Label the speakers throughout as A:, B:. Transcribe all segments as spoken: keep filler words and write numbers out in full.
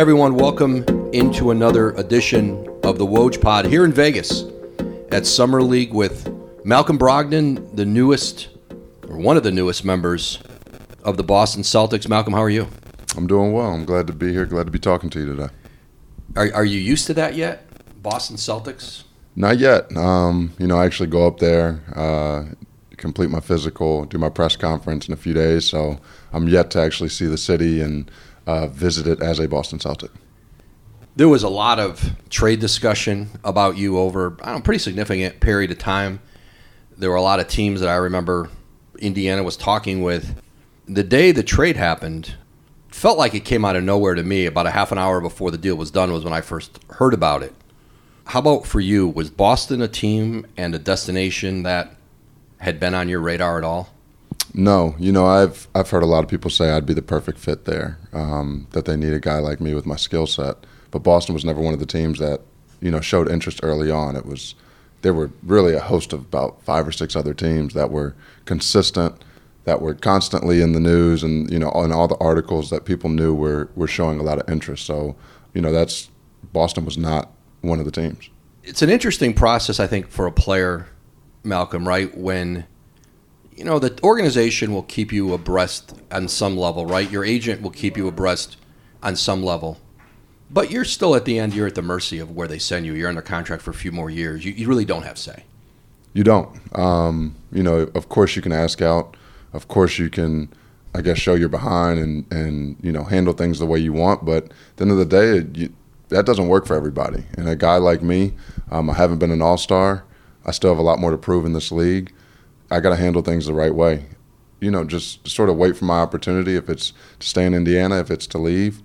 A: Everyone, welcome into another edition of the Woj Pod here in Vegas at Summer League with Malcolm Brogdon, the newest, or one of the newest members of the Boston Celtics. Malcolm, how are you?
B: I'm doing well. I'm glad to be here. Glad to be talking to you today.
A: Are, are you used to that yet, Boston Celtics?
B: Not yet. Um, you know, I actually go up there, uh, complete my physical, do my press conference in a few days. So I'm yet to actually see the city and uh, visit it as a Boston Celtic.
A: There was a lot of trade discussion about you over I don't know, a pretty significant period of time. There were a lot of teams that I remember Indiana was talking with. The day the trade happened, felt like it came out of nowhere to me. About a half an hour before the deal was done was when I first heard about it. How about for you? Was Boston a team and a destination that had been on your radar at all?
B: No. You know, I've I've heard a lot of people say I'd be the perfect fit there, um, that they need a guy like me with my skill set. But Boston was never one of the teams that, you know, showed interest early on. It was there were really a host of about five or six other teams that were consistent, that were constantly in the news and, you know, in all the articles that people knew were, were showing a lot of interest. So, you know, that's Boston was not one of the teams.
A: It's an interesting process, I think, for a player, Malcolm, right? When, you know, the organization will keep you abreast on some level, right? Your agent will keep you abreast on some level. But you're still at the end, you're at the mercy of where they send you. You're under contract for a few more years. You, you really don't have say.
B: You don't. Um, you know, of course you can ask out. Of course you can, I guess, show you're behind and, and you know, handle things the way you want. But at the end of the day, it, you, that doesn't work for everybody. And a guy like me, um, I haven't been an all-star. I still have a lot more to prove in this league. I got to handle things the right way. You know, just sort of wait for my opportunity. If it's to stay in Indiana, if it's to leave,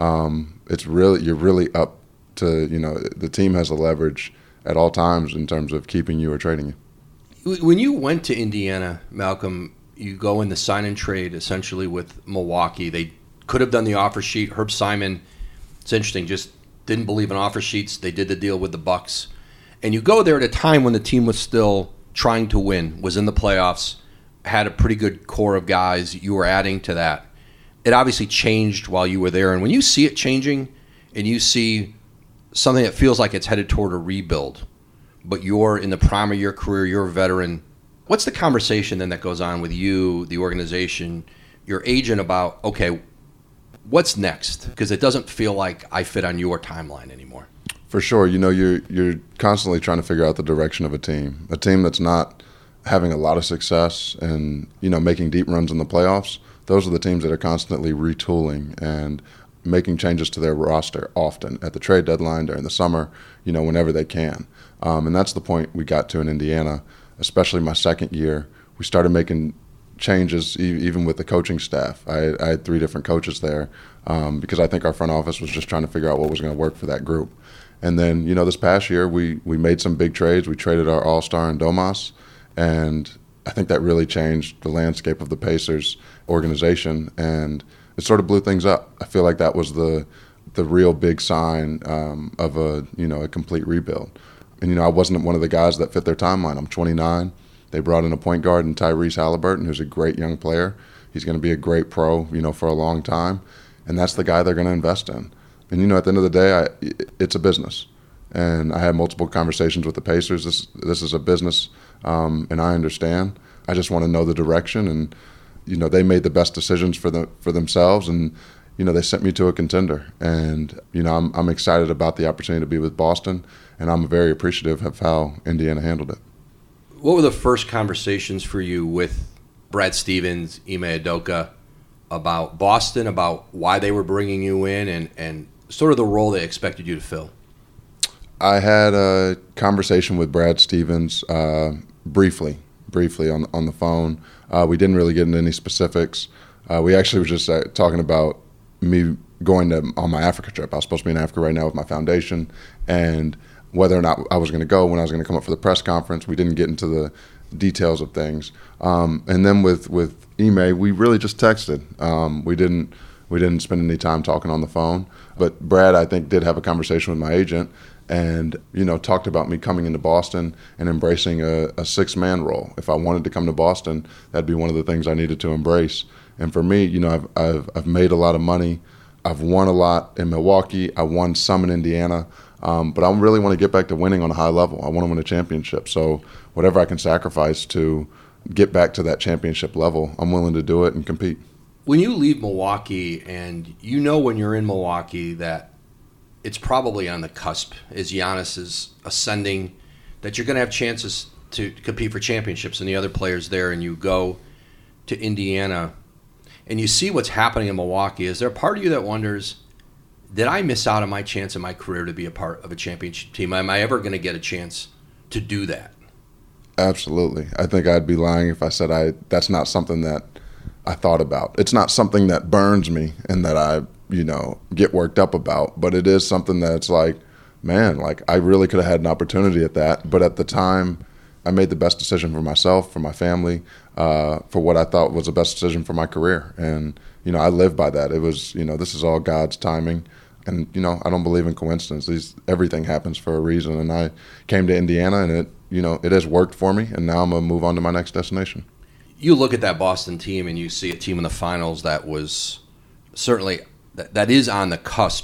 B: um, it's really you're really up to, you know, the team has the leverage at all times in terms of keeping you or trading you.
A: When you went to Indiana, Malcolm, you go in the sign and trade essentially with Milwaukee. They could have done the offer sheet. Herb Simon, it's interesting, just didn't believe in offer sheets. They did the deal with the Bucks. And you go there at a time when the team was still trying to win, was in the playoffs, had a pretty good core of guys. You were adding to that. It obviously changed while you were there. And when you see it changing and you see something that feels like it's headed toward a rebuild, but you're in the prime of your career, you're a veteran, what's the conversation then that goes on with you, the organization, your agent about, okay, what's next? Because it doesn't feel like I fit on your timeline anymore.
B: For sure. You know, you're you're constantly trying to figure out the direction of a team. A team that's not having a lot of success and, you know, making deep runs in the playoffs, those are the teams that are constantly retooling and making changes to their roster often at the trade deadline, during the summer, you know, whenever they can. Um, and that's the point we got to in Indiana, especially my second year. We started making changes e- even with the coaching staff. I, I had three different coaches there um, because I think our front office was just trying to figure out what was going to work for that group. And then, you know, this past year we, we made some big trades. We traded our all-star in Domas, and I think that really changed the landscape of the Pacers organization, and it sort of blew things up. I feel like that was the the real big sign um, of a, you know, a complete rebuild. And, you know, I wasn't one of the guys that fit their timeline. I'm twenty-nine. They brought in a point guard in Tyrese Halliburton, who's a great young player. He's going to be a great pro, you know, for a long time, and that's the guy they're going to invest in. And, you know, at the end of the day, I, it's a business. And I had multiple conversations with the Pacers. This this is a business, um, and I understand. I just want to know the direction. And, you know, they made the best decisions for the, for themselves. And, you know, they sent me to a contender. And, you know, I'm, I'm excited about the opportunity to be with Boston. And I'm very appreciative of how Indiana handled it.
A: What were the first conversations for you with Brad Stevens, Ime Udoka, about Boston, about why they were bringing you in and, and sort of the role they expected you to fill?
B: I had a conversation with Brad Stevens uh, briefly, briefly on on the phone. Uh, we didn't really get into any specifics. Uh, we actually were just uh, talking about me going to on my Africa trip. I was supposed to be in Africa right now with my foundation, and whether or not I was going to go, when I was going to come up for the press conference. We didn't get into the details of things. Um, and then with with Ime, we really just texted. Um, we didn't we didn't spend any time talking on the phone. But Brad, I think, did have a conversation with my agent, and, you know, talked about me coming into Boston and embracing a, a six-man role. If I wanted to come to Boston, that'd be one of the things I needed to embrace. And for me, you know, I've I've, I've made a lot of money. I've won a lot in Milwaukee. I won some in Indiana. Um, but I really want to get back to winning on a high level. I want to win a championship. So whatever I can sacrifice to get back to that championship level, I'm willing to do it and compete.
A: When you leave Milwaukee, and you know when you're in Milwaukee that it's probably on the cusp, as Giannis is ascending, that you're going to have chances to compete for championships and the other players there, and you go to Indiana and you see what's happening in Milwaukee, is there a part of you that wonders, did I miss out on my chance in my career to be a part of a championship team? Am I ever going to get a chance to do that?
B: Absolutely. I think I'd be lying if I said I that's not something that I thought about. It's not something that burns me and that I, you know, get worked up about, but it is something that's like, man, like I really could have had an opportunity at that. But at the time, I made the best decision for myself, for my family, uh, for what I thought was the best decision for my career. And, you know, I live by that. It was, you know, this is all God's timing. And, you know, I don't believe in coincidence. These, everything happens for a reason. And I came to Indiana, and it, you know, it has worked for me. And now I'm going to move on to my next destination.
A: You look at that Boston team and you see a team in the finals that was certainly, that, that is on the cusp.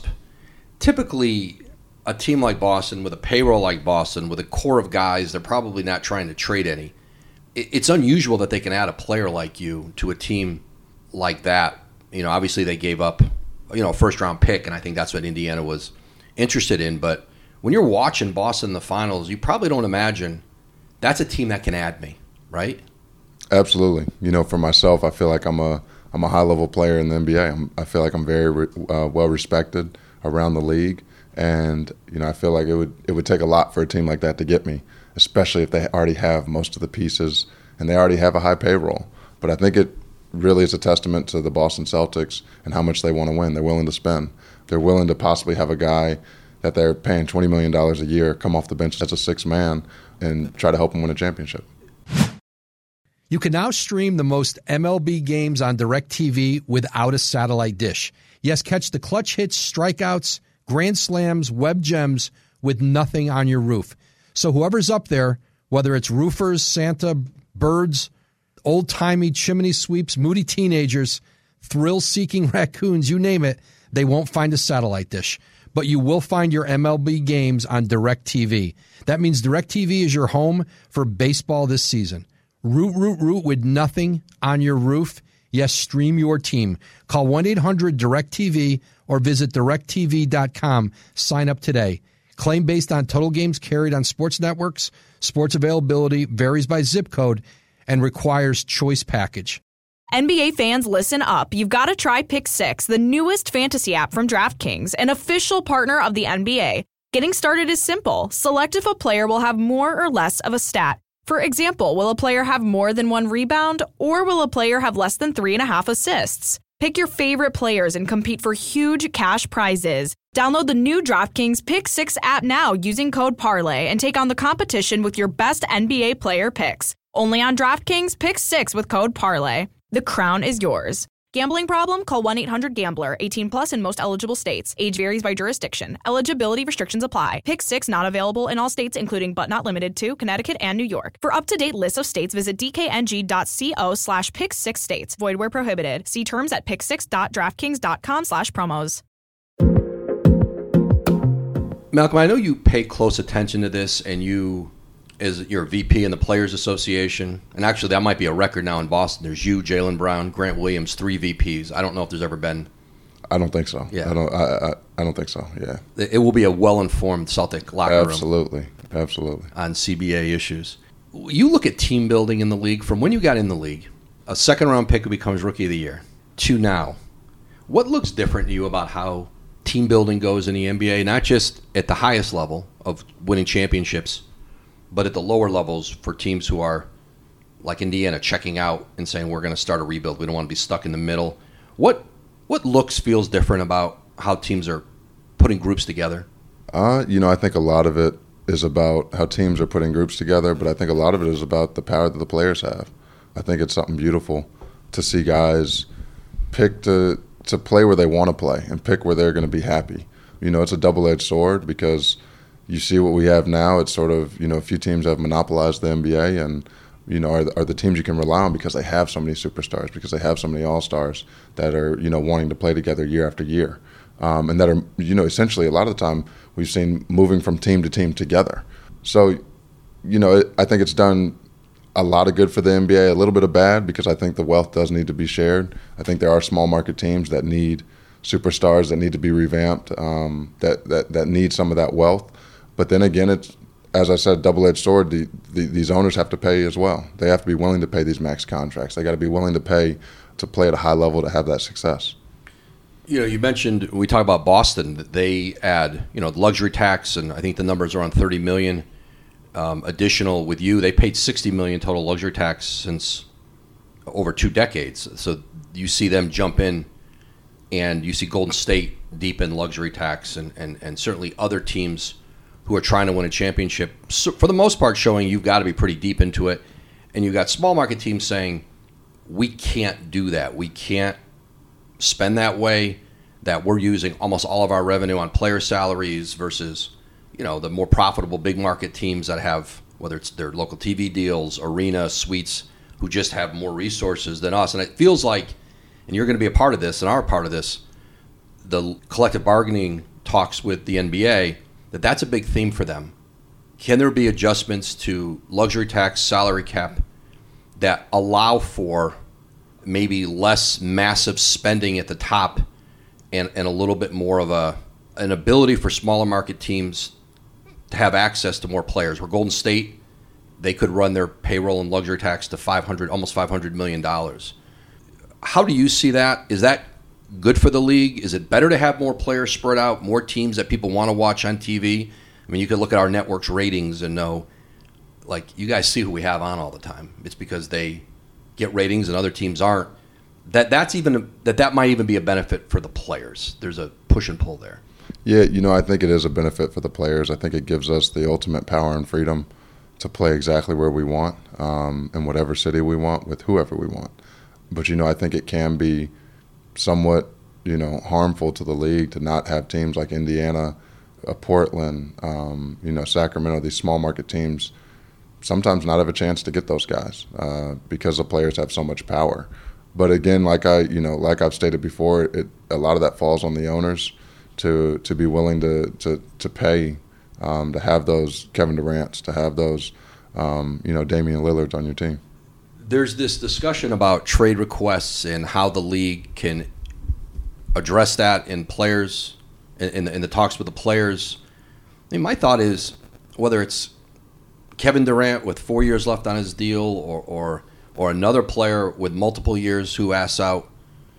A: Typically, a team like Boston, with a payroll like Boston, with a core of guys, they're probably not trying to trade any. It, it's unusual that they can add a player like you to a team like that. You know, obviously they gave up, you know, a first-round pick, and I think that's what Indiana was interested in. But when you're watching Boston in the finals, you probably don't imagine that's a team that can add me, right?
B: Absolutely. You know, for myself, I feel like I'm a I'm a high-level player in the N B A. I'm, I feel like I'm very uh, well-respected around the league, and you know, I feel like it would it would take a lot for a team like that to get me, especially if they already have most of the pieces and they already have a high payroll. But I think it really is a testament to the Boston Celtics and how much they want to win. They're willing to spend. They're willing to possibly have a guy that they're paying twenty million dollars a year come off the bench as a sixth man and try to help them win a championship.
C: You can now stream the most M L B games on DirecTV without a satellite dish. Yes, catch the clutch hits, strikeouts, grand slams, web gems with nothing on your roof. So whoever's up there, whether it's roofers, Santa, birds, old-timey chimney sweeps, moody teenagers, thrill-seeking raccoons, you name it, they won't find a satellite dish. But you will find your M L B games on DirecTV. That means DirecTV is your home for baseball this season. Root, root, root with nothing on your roof. Yes, stream your team. Call one eight hundred direct T V or visit direct T V dot com. Sign up today. Claim based on total games carried on sports networks. Sports availability varies by zip code and requires choice package.
D: N B A fans, listen up. You've got to try Pick Six, the newest fantasy app from DraftKings, an official partner of the N B A. Getting started is simple. Select if a player will have more or less of a stat. For example, will a player have more than one rebound, or will a player have less than three and a half assists? Pick your favorite players and compete for huge cash prizes. Download the new DraftKings Pick Six app now using code Parlay and take on the competition with your best N B A player picks. Only on DraftKings Pick Six with code Parlay. The crown is yours. Gambling problem? Call one eight hundred gambler. eighteen plus in most eligible states. Age varies by jurisdiction. Eligibility restrictions apply. Pick Six not available in all states, including but not limited to Connecticut and New York. For up-to-date lists of states, visit dkng.co slash pick six states. Void where prohibited. See terms at pick six dot draftkings dot com slash promos.
A: Malcolm, I know you pay close attention to this, and you, as you're a V P in the Players Association, and actually that might be a record now in Boston. There's you, Jaylen Brown, Grant Williams, three V Ps. I don't know if there's ever been.
B: I don't think so.
A: Yeah.
B: I don't. I, I, I don't think so. Yeah.
A: It will be a well-informed Celtic locker room.
B: Absolutely. Absolutely.
A: On C B A issues. You look at team building in the league from when you got in the league, a second-round pick who becomes Rookie of the Year, to now. What looks different to you about how team building goes in the N B A, not just at the highest level of winning championships, but at the lower levels for teams who are, like Indiana, checking out and saying, we're going to start a rebuild. We don't want to be stuck in the middle. What what looks, feels different about how teams are putting groups together?
B: Uh, you know, I think a lot of it is about how teams are putting groups together, but I think a lot of it is about the power that the players have. I think it's something beautiful to see guys pick to, to play where they want to play and pick where they're going to be happy. You know, it's a double-edged sword because you see what we have now. It's sort of, you know, a few teams have monopolized the N B A and, you know, are the, are the teams you can rely on because they have so many superstars, because they have so many all-stars that are, you know, wanting to play together year after year. um, and that are, you know, essentially a lot of the time we've seen moving from team to team together. So, you know, it, I think it's done a lot of good for the N B A, a little bit of bad, because I think the wealth does need to be shared. I think there are small market teams that need superstars that need to be revamped, um, that, that, that need some of that wealth. But then again, it's, as I said, double-edged sword. The, the, these owners have to pay as well. They have to be willing to pay these max contracts. They got to be willing to pay to play at a high level to have that success.
A: You know, you mentioned, we talk about Boston, that they add, you know, luxury tax, and I think the numbers are around thirty million um, additional with you. They paid sixty million total luxury tax since over two decades. So you see them jump in, and you see Golden State deep in luxury tax, and, and, and certainly other teams who are trying to win a championship, so for the most part showing you've got to be pretty deep into it. And you've got small market teams saying, we can't do that. We can't spend that way, that we're using almost all of our revenue on player salaries versus, you know, the more profitable big market teams that have, whether it's their local T V deals, arena, suites, who just have more resources than us. And it feels like, and you're going to be a part of this and are a part of this, the collective bargaining talks with the N B A, that that's a big theme for them. Can there be adjustments to luxury tax, salary cap that allow for maybe less massive spending at the top and, and a little bit more of a an ability for smaller market teams to have access to more players? Where Golden State, they could run their payroll and luxury tax to five hundred, almost five hundred million dollars. How do you see that? Is that good for the league? Is it better to have more players spread out, more teams that people want to watch on T V? I mean, you could look at our network's ratings and know, like, you guys see who we have on all the time. It's because they get ratings and other teams aren't. That that's even a, that that might even be a benefit for the players. There's a push and pull there.
B: Yeah, you know, I think it is a benefit for the players. I think it gives us the ultimate power and freedom to play exactly where we want, um, in whatever city we want, with whoever we want. But, you know, I think it can be somewhat, you know, harmful to the league to not have teams like Indiana, uh, Portland, um, you know, Sacramento, these small market teams sometimes not have a chance to get those guys uh, because the players have so much power. But again, like I, you know, like I've stated before, it, a lot of that falls on the owners to to be willing to to to pay um, to have those Kevin Durant's, to have those, um, you know, Damian Lillard's on your team.
A: There's this discussion about trade requests and how the league can address that in players, in the, in the talks with the players. I mean, my thought is, whether it's Kevin Durant with four years left on his deal, or or or another player with multiple years who asks out,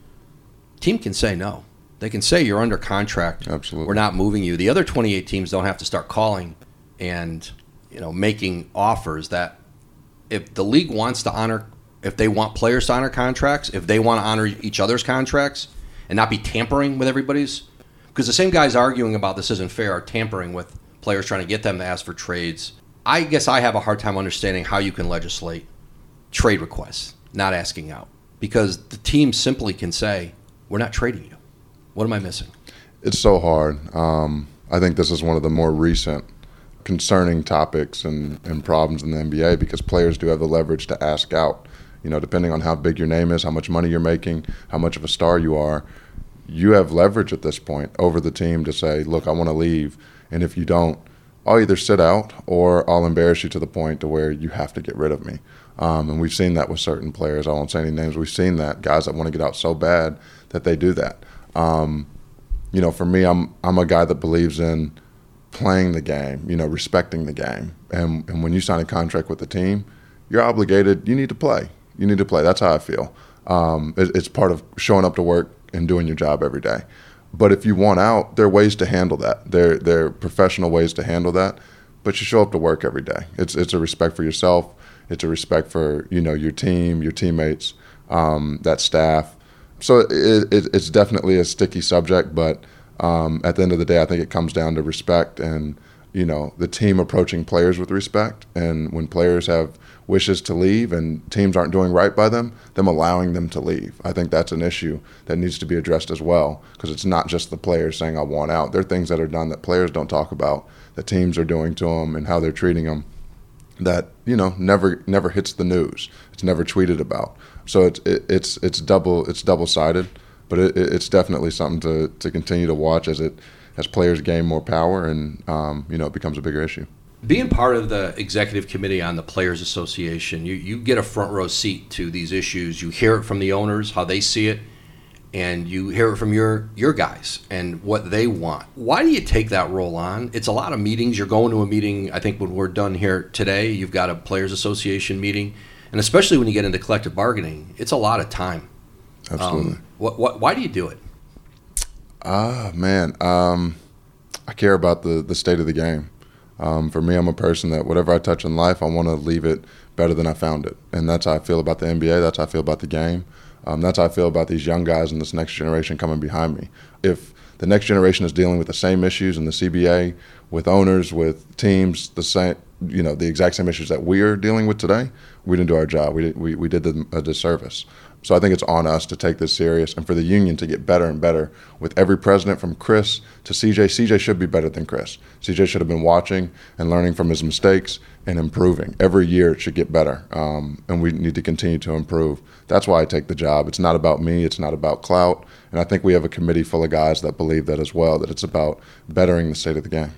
A: team can say no. They can say, you're under contract.
B: Absolutely.
A: We're not moving you. The other twenty-eight teams don't have to start calling and, you know, making offers. That if the league wants to honor, if they want players to honor contracts, if they want to honor each other's contracts and not be tampering with everybody's, because the same guys arguing about this isn't fair are tampering with players, trying to get them to ask for trades. I guess I have a hard time understanding how you can legislate trade requests, not asking out, because the team simply can say, we're not trading you. What am I missing?
B: It's so hard. Um, I think this is one of the more recent concerning topics and, and problems in the N B A, because players do have the leverage to ask out. You know, depending on how big your name is, how much money you're making, how much of a star you are, you have leverage at this point over the team to say, look, I want to leave, and if you don't, I'll either sit out or I'll embarrass you to the point to where you have to get rid of me. Um, and we've seen that with certain players. I won't say any names. We've seen that, guys that want to get out so bad that they do that. Um, you know, for me, I'm I'm a guy that believes in playing the game, you know, respecting the game. And, and when you sign a contract with the team, you're obligated. You need to play. You need to play. That's how I feel. Um, it, it's part of showing up to work and doing your job every day. But if you want out, there are ways to handle that. There, there are professional ways to handle that. But you show up to work every day. It's it's a respect for yourself. It's a respect for, you know, your team, your teammates, um, that staff. So it, it, it's definitely a sticky subject. But um, at the end of the day, I think it comes down to respect and, you know, the team approaching players with respect. And when players have wishes to leave and teams aren't doing right by them, them allowing them to leave. I think that's an issue that needs to be addressed as well, because it's not just the players saying, I want out. There are things that are done that players don't talk about, that teams are doing to them and how they're treating them, that, you know, never never hits the news. It's never tweeted about. So it's it, it's it's double it's double-sided. but it, it's definitely something to, to continue to watch as it as players gain more power and um, you know it becomes a bigger issue.
A: Being part of the executive committee on the Players Association, you, you get a front row seat to these issues. You hear it from the owners, how they see it, and you hear it from your, your guys and what they want. Why do you take that role on? It's a lot of meetings. You're going to a meeting, I think when we're done here today, you've got a Players Association meeting, and especially when you get into collective bargaining, it's a lot of time.
B: Absolutely.
A: Um, what, what, why do you do it?
B: Ah, man, um, I care about the, the state of the game. Um, for me, I'm a person that whatever I touch in life, I want to leave it better than I found it. And that's how I feel about the N B A. That's how I feel about the game. Um, that's how I feel about these young guys and this next generation coming behind me. If the next generation is dealing with the same issues in the C B A, with owners, with teams, the same, you know, the exact same issues that we're dealing with today, we didn't do our job. We did, we, we did them a disservice. So I think it's on us to take this serious and for the union to get better and better with every president from Chris to C J. C J should be better than Chris. C J should have been watching and learning from his mistakes and improving. Every year it should get better, um, and we need to continue to improve. That's why I take the job. It's not about me. It's not about clout. And I think we have a committee full of guys that believe that as well, that it's about bettering the state of the game.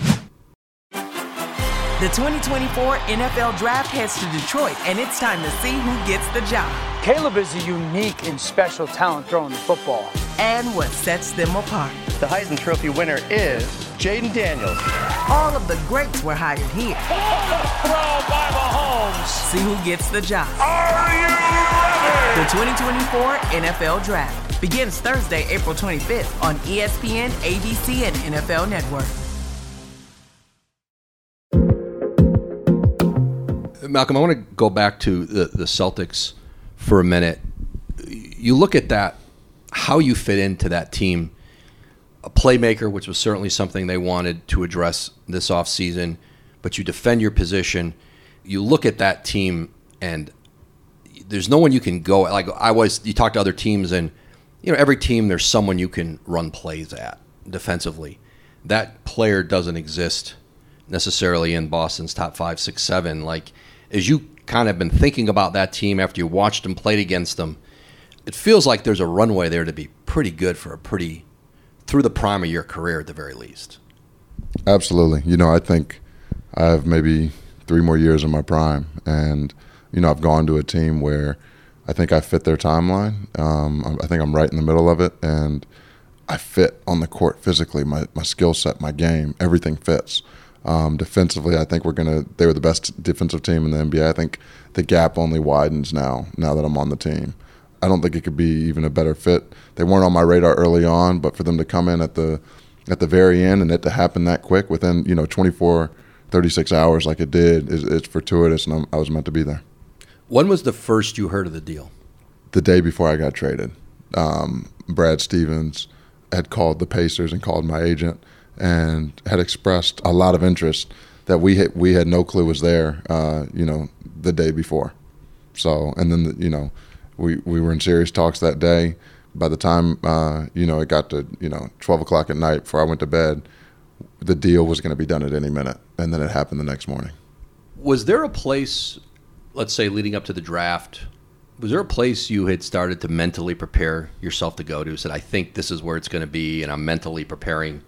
E: The twenty twenty-four N F L Draft heads to Detroit, and it's time to see who gets the job.
F: Caleb is a unique and special talent throwing the football.
E: And what sets them apart.
G: The Heisman Trophy winner is Jaden Daniels.
E: All of the greats were hired here.
F: Throw by Mahomes.
E: See who gets the job.
F: Are you ready?
E: The twenty twenty-four N F L Draft begins Thursday, April twenty-fifth on E S P N, A B C, and N F L Network.
A: Malcolm, I want to go back to the, the Celtics for a minute. You look at that, how you fit into that team, a playmaker, which was certainly something they wanted to address this offseason, but you defend your position. You look at that team, and there's no one you can go. Like I was, you talk to other teams, and you know every team there's someone you can run plays at defensively. That player doesn't exist necessarily in Boston's top five, six, seven. Like, as you kind of been thinking about that team after you watched them, played against them, it feels like there's a runway there to be pretty good for a pretty, through the prime of your career at the very least.
B: Absolutely. You know, I think I have maybe three more years in my prime. And, you know, I've gone to a team where I think I fit their timeline. Um, I think I'm right in the middle of it. And I fit on the court physically, my, my skill set, my game, everything fits. Um, defensively, I think we're gonna. They were the best defensive team in the N B A. I think the gap only widens now. Now that I'm on the team, I don't think it could be even a better fit. They weren't on my radar early on, but for them to come in at the at the very end and it to happen that quick within you know twenty-four, thirty-six hours like it did, is it's fortuitous, and I'm, I was meant to be there.
A: When was the first you heard of the deal?
B: The day before I got traded. Um, Brad Stevens had called the Pacers and called my agent, and had expressed a lot of interest that we had, we had no clue was there, uh, you know, the day before. So, and then, the, you know, we, we were in serious talks that day. By the time, uh, you know, it got to, you know, twelve o'clock at night before I went to bed, the deal was going to be done at any minute. And then it happened the next morning.
A: Was there a place, let's say leading up to the draft, was there a place you had started to mentally prepare yourself to go to, said, I think this is where it's going to be, and I'm mentally preparing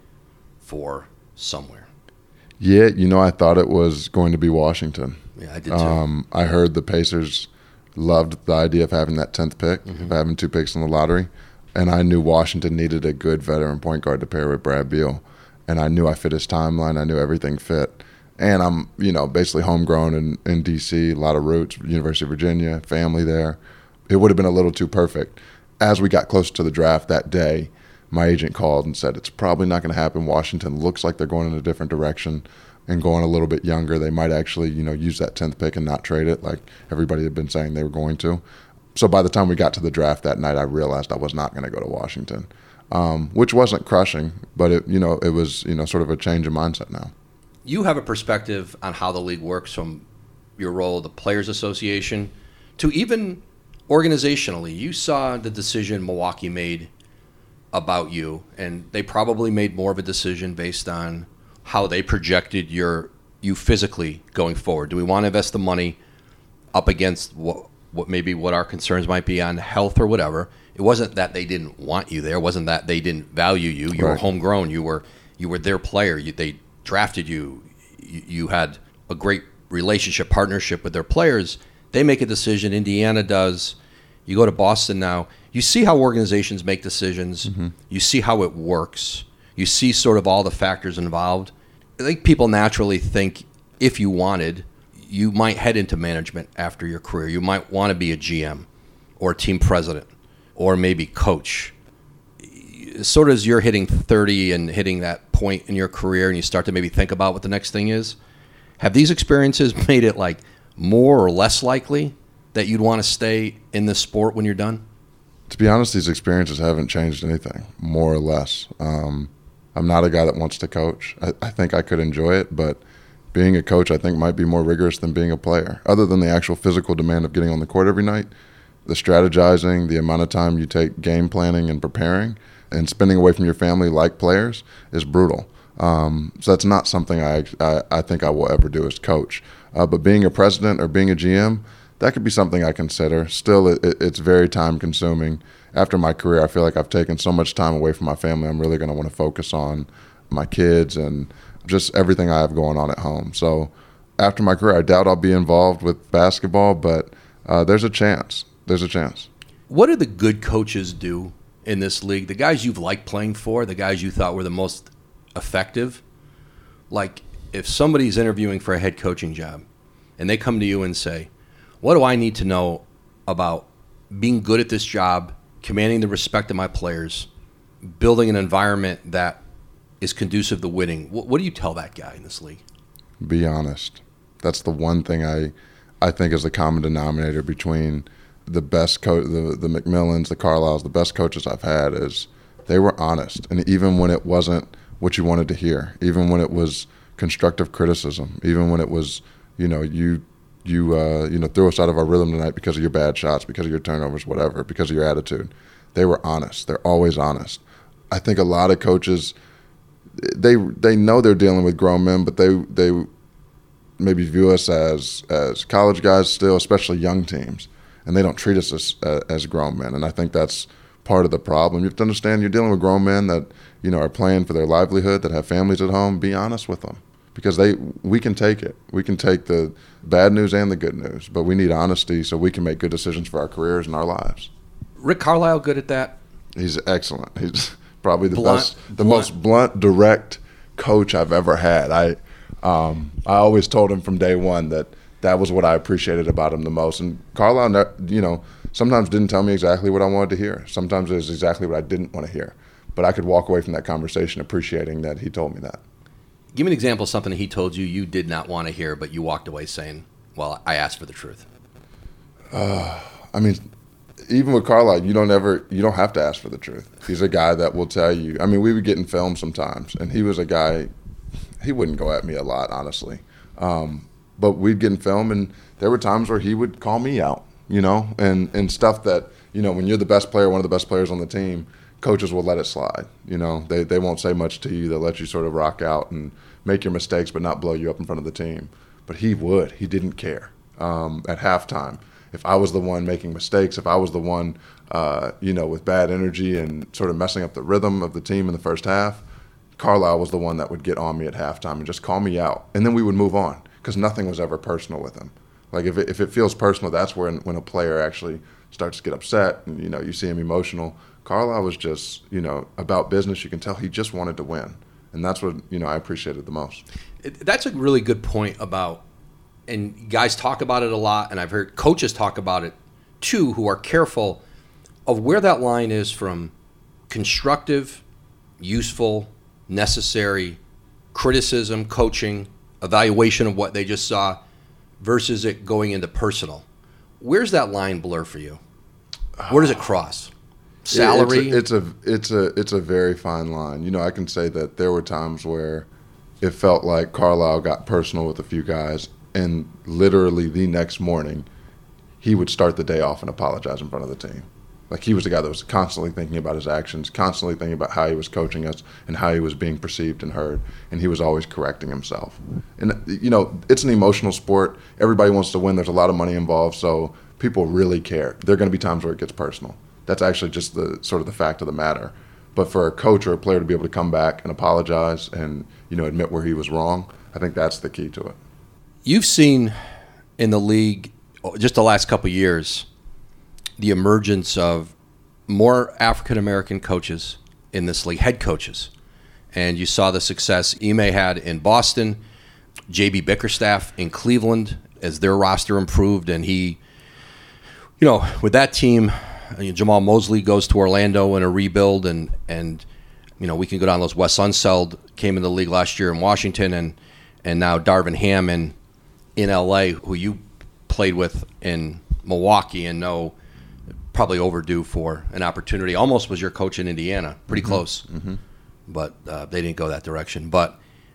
A: for somewhere?
B: Yeah, you know, I thought it was going to be Washington.
A: Yeah, I did too.
B: Um, I heard the Pacers loved the idea of having that tenth pick, mm-hmm. of having two picks in the lottery, and I knew Washington needed a good veteran point guard to pair with Brad Beal, and I knew I fit his timeline. I knew everything fit, and I'm, you know, basically homegrown in, in D C, a lot of roots, University of Virginia, family there. It would have been a little too perfect. As we got closer to the draft that day, my agent called and said, it's probably not going to happen. Washington looks like they're going in a different direction and going a little bit younger. They might actually, you know, use that tenth pick and not trade it like everybody had been saying they were going to. So by the time we got to the draft that night, I realized I was not going to go to Washington, um, which wasn't crushing, but it, you know, it was, you know, sort of a change of mindset now.
A: You have a perspective on how the league works from your role at the Players Association to even organizationally. You saw the decision Milwaukee made about you, and they probably made more of a decision based on how they projected your you physically going forward. Do we want to invest the money up against what what maybe what our concerns might be on health or whatever. It wasn't that they didn't want you there. It wasn't that they didn't value you. You
B: Right.
A: were homegrown. You were you were their player. You, they drafted you. you. You had a great relationship, partnership with their players. They make a decision. Indiana does. You go to Boston now. You see how organizations make decisions. Mm-hmm. You see how it works. You see sort of all the factors involved. I think people naturally think if you wanted, you might head into management after your career. You might want to be a G M or a team president or maybe coach. Sort of as you're hitting thirty and hitting that point in your career and you start to maybe think about what the next thing is, have these experiences made it like more or less likely that you'd want to stay in this sport when you're done?
B: To be honest, these experiences haven't changed anything, more or less. Um, I'm not a guy that wants to coach. I, I think I could enjoy it, but being a coach I think might be more rigorous than being a player. Other than the actual physical demand of getting on the court every night, the strategizing, the amount of time you take game planning and preparing and spending away from your family like players is brutal. Um, so that's not something I, I, I think I will ever do as coach. Uh, but being a president or being a G M, that could be something I consider. Still, it, it's very time-consuming. After my career, I feel like I've taken so much time away from my family. I'm really going to want to focus on my kids and just everything I have going on at home. So after my career, I doubt I'll be involved with basketball, but uh, there's a chance. There's a chance.
A: What do the good coaches do in this league? The guys you've liked playing for, the guys you thought were the most effective? Like, if somebody's interviewing for a head coaching job and they come to you and say, what do I need to know about being good at this job, commanding the respect of my players, building an environment that is conducive to winning? What, what do you tell that guy in this league?
B: Be honest. That's the one thing I I think is the common denominator between the best coach, the, the McMillans, the Carlisles, the best coaches I've had is they were honest. And even when it wasn't what you wanted to hear, even when it was constructive criticism, even when it was, you know, you you uh, you know, threw us out of our rhythm tonight because of your bad shots, because of your turnovers, whatever, because of your attitude. They were honest. They're always honest. I think a lot of coaches, they they know they're dealing with grown men, but they they maybe view us as as college guys still, especially young teams, and they don't treat us as uh, as grown men. And I think that's part of the problem. You have to understand you're dealing with grown men that, you know, are playing for their livelihood, that have families at home. Be honest with them, because they we can take it. We can take the bad news and the good news, but we need honesty so we can make good decisions for our careers and our lives.
A: Rick Carlisle good at that?
B: He's excellent. He's probably the
A: Blunt,
B: best, the
A: blunt.
B: most blunt, direct coach I've ever had. I um, I always told him from day one that that was what I appreciated about him the most. And Carlisle, you know, sometimes didn't tell me exactly what I wanted to hear. Sometimes it was exactly what I didn't want to hear. But I could walk away from that conversation appreciating that he told me that.
A: Give me an example of something he told you you did not want to hear, but you walked away saying, well, I asked for the truth.
B: Uh, I mean, even with Carlisle, you don't ever, you don't have to ask for the truth. He's a guy that will tell you. I mean, we would get in film sometimes, and he was a guy, he wouldn't go at me a lot, honestly. Um, but we'd get in film, and there were times where he would call me out, you know, and, and stuff that, you know, when you're the best player, one of the best players on the team, coaches will let it slide. You know, they they won't say much to you. They'll let you sort of rock out and make your mistakes, but not blow you up in front of the team. But he would. He didn't care. Um, at halftime, if I was the one making mistakes, if I was the one, uh, you know, with bad energy and sort of messing up the rhythm of the team in the first half, Carlisle was the one that would get on me at halftime and just call me out. And then we would move on because nothing was ever personal with him. Like if it, if it feels personal, that's when when a player actually starts to get upset and, you know, you see him emotional. Carlisle was just, you know, about business. You can tell he just wanted to win. And that's what, you know, I appreciated the most.
A: That's a really good point about, and guys talk about it a lot, and I've heard coaches talk about it too, who are careful of where that line is from constructive, useful, necessary criticism, coaching, evaluation of what they just saw versus it going into personal. Where's that line blur for you? Where does it cross? Salary?
B: It's a, it's a it's a it's a very fine line. You know, I can say that there were times where it felt like Carlisle got personal with a few guys, and literally the next morning, he would start the day off and apologize in front of the team. Like he was the guy that was constantly thinking about his actions, constantly thinking about how he was coaching us and how he was being perceived and heard, and he was always correcting himself. And, you know, it's an emotional sport. Everybody wants to win. There's a lot of money involved, so people really care. There are going to be times where it gets personal. That's actually just the sort of the fact of the matter. But for a coach or a player to be able to come back and apologize and, you know, admit where he was wrong, I think that's the key to it.
A: You've seen in the league just the last couple of years the emergence of more African-American coaches in this league, head coaches. And you saw the success Ime had in Boston, J B Bickerstaff in Cleveland as their roster improved. And he, you know, with that team, Jamal Mosley goes to Orlando in a rebuild. And, and you know, we can go down those. Wes Unseld came in the league last year in Washington. And, and now Darvin Ham in, in L A, who you played with in Milwaukee and know probably overdue for an opportunity. Almost was your coach in Indiana. Pretty mm-hmm. close. Mm-hmm. But uh, they didn't go that direction. But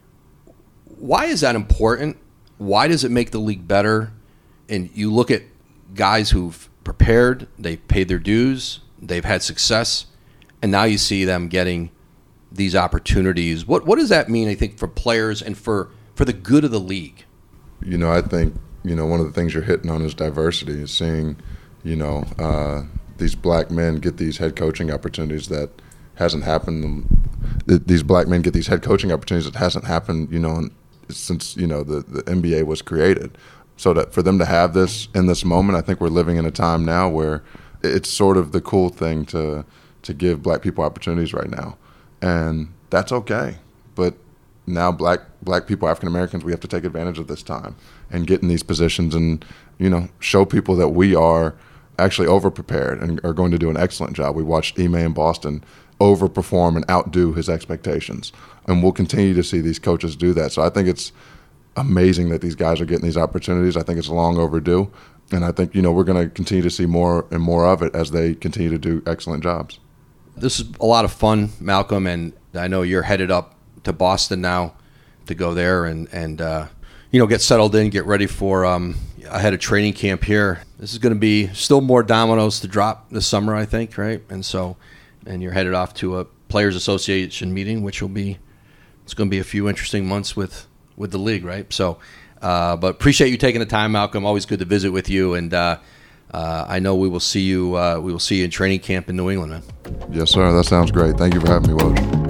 A: why is that important? Why does it make the league better? And you look at guys who've prepared, they've paid their dues, they've had success, and now you see them getting these opportunities. What what does that mean, I think, for players and for, for the good of the league?
B: You know, I think, you know, one of the things you're hitting on is diversity, is seeing, you know, uh, these black men get these head coaching opportunities that hasn't happened. These black men get these head coaching opportunities that hasn't happened, you know, since, you know, the, the N B A was created. So that for them to have this in this moment, I think we're living in a time now where it's sort of the cool thing to to give black people opportunities right now. And that's okay. But now black black people, African Americans, we have to take advantage of this time and get in these positions and, you know, show people that we are actually over-prepared and are going to do an excellent job. We watched Ime in Boston overperform and outdo his expectations. And we'll continue to see these coaches do that. So I think it's amazing that these guys are getting these opportunities. I think it's long overdue. And I think, you know, we're going to continue to see more and more of it as they continue to do excellent jobs.
A: This is a lot of fun, Malcolm, and I know you're headed up to Boston now to go there and, and uh, you know, get settled in, get ready for um, ahead of training camp here. This is going to be still more dominoes to drop this summer, I think, right? And so, and you're headed off to a Players Association meeting, which will be, it's going to be a few interesting months with, with the league, right? So, uh, but appreciate you taking the time, Malcolm. Always good to visit with you, and uh, uh, I know we will see you. Uh, we will see you in training camp in New England, man.
B: Yes, sir. That sounds great. Thank you for having me, Woj.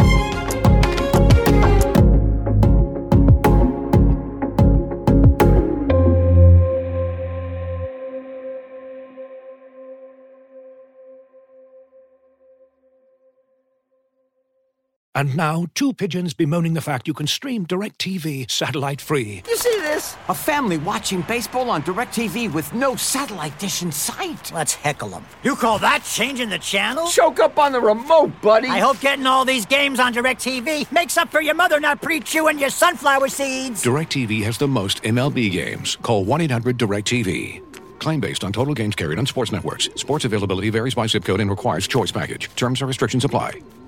H: And now, two pigeons bemoaning the fact you can stream DirecTV satellite-free.
I: You see this? A family watching baseball on DirecTV with no satellite dish in sight.
J: Let's heckle them. You call that changing the channel?
I: Choke up on the remote, buddy.
J: I hope getting all these games on DirecTV makes up for your mother not pre-chewing your sunflower seeds.
H: DirecTV has the most M L B games. Call one eight hundred direct T V. Claim based on total games carried on sports networks. Sports availability varies by zip code and requires choice package. Terms and restrictions apply.